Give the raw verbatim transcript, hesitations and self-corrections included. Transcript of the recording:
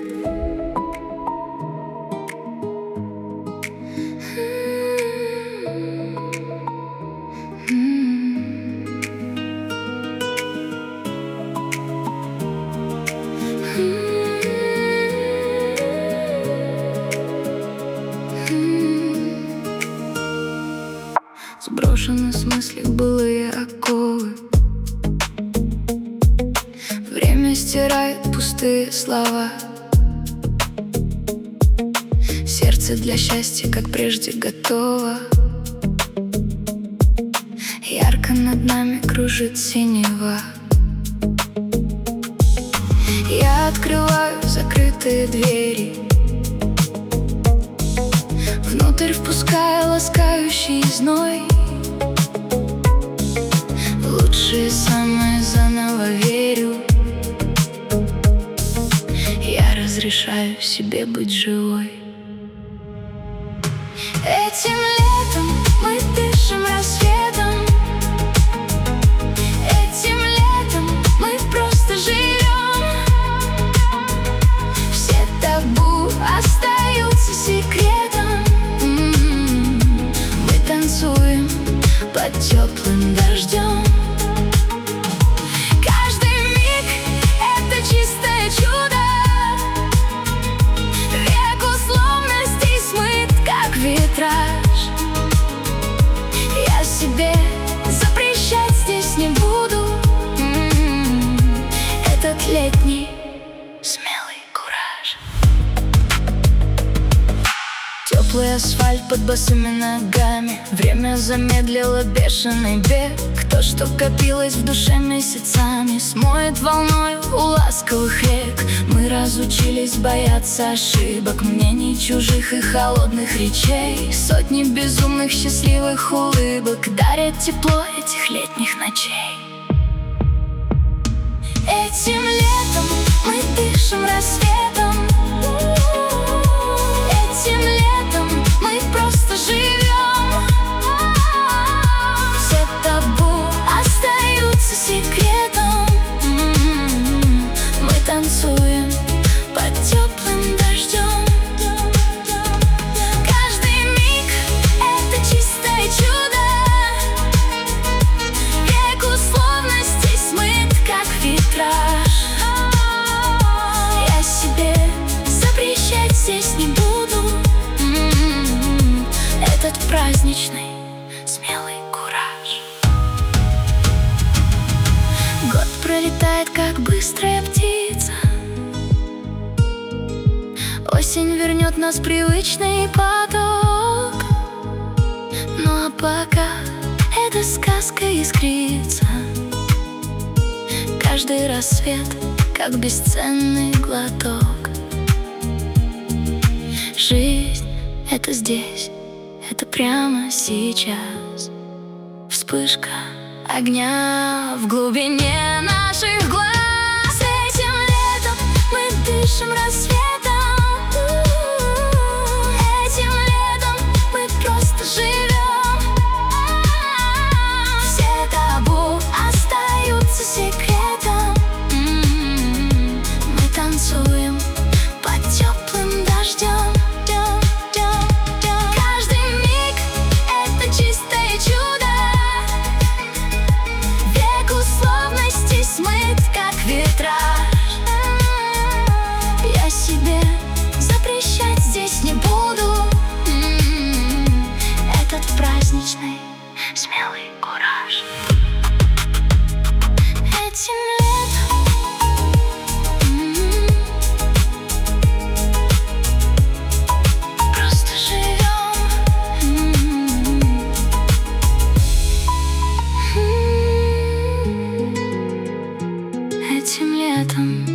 Сброшены с мысли былые оковы. Время стирает пустые слова. Сердце для счастья, как прежде, готово. Ярко над нами кружит синева. Я открываю закрытые двери, внутрь впуская ласкающий зной. В лучшее самое заново верю. Я разрешаю себе быть живой. Этим летом мы дышим рассветом. Этим летом мы просто живем. Все табу остаются секретом. Мы танцуем под теплым дождем. Каждый миг — это чистое чудо. Век условностей смыт, как витраж. Я себе запрещать здесь не буду. Этот летний смелый кураж. Теплый асфальт под босыми ногами. Время замедлило бешеный бег. То, что копилось в душе месяцами, смоет волною у ласковых рек. Мы разучились бояться ошибок, мнений чужих и холодных речей. Сотни безумных счастливых улыбок дарят тепло этих летних ночей. Этим летом мы дышим рассветом. Этим летом мы просто живем. Все табу остаются секретом. Мы танцуем под теплым дождем. Каждый миг — это чистое чудо. Век условностей смыт, как витраж. Я себе запрещать здесь не буду. Этот праздничный смелый кураж. Год пролетает, как быстрая птица. Осень вернет нас в привычный поток. Ну а пока эта сказка искрится. Каждый рассвет, как бесценный глоток. Жизнь — это здесь, это прямо сейчас. Вспышка огня в глубине наших глаз. Этим летом мы дышим рассветом. Этим летом мы просто живем. Все табу остаются секретом. Мы танцуем под теплым дождем. Каждый миг — это чистое чудо. Век условностей смыт, как витраж. Я себе запрещать здесь не буду. Этот праздничный смелый кураж. Этим летом просто живем. Этим летом